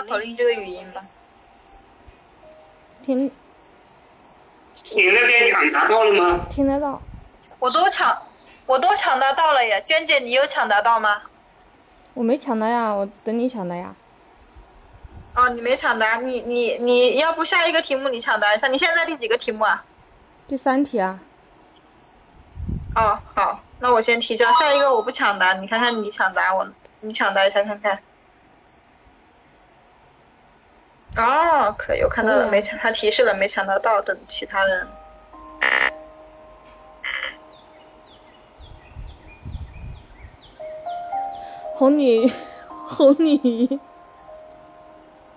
口令这个语音吧。 听你那边抢答到了吗？ 听得到。 我都抢答到了呀，娟姐，你有抢答到吗？ 我没抢答呀，我等你抢答呀。 哦，你没抢答，你要不下一个题目你抢答一下？你现在第几个题目啊？ 第3题啊。 哦，好，那我先提交，下一个我不抢答，你看看你抢答你抢答一下看看。哦，可以，我看到了， 可以啊没抢，他提示了没抢得到，等其他人。 红女，红女。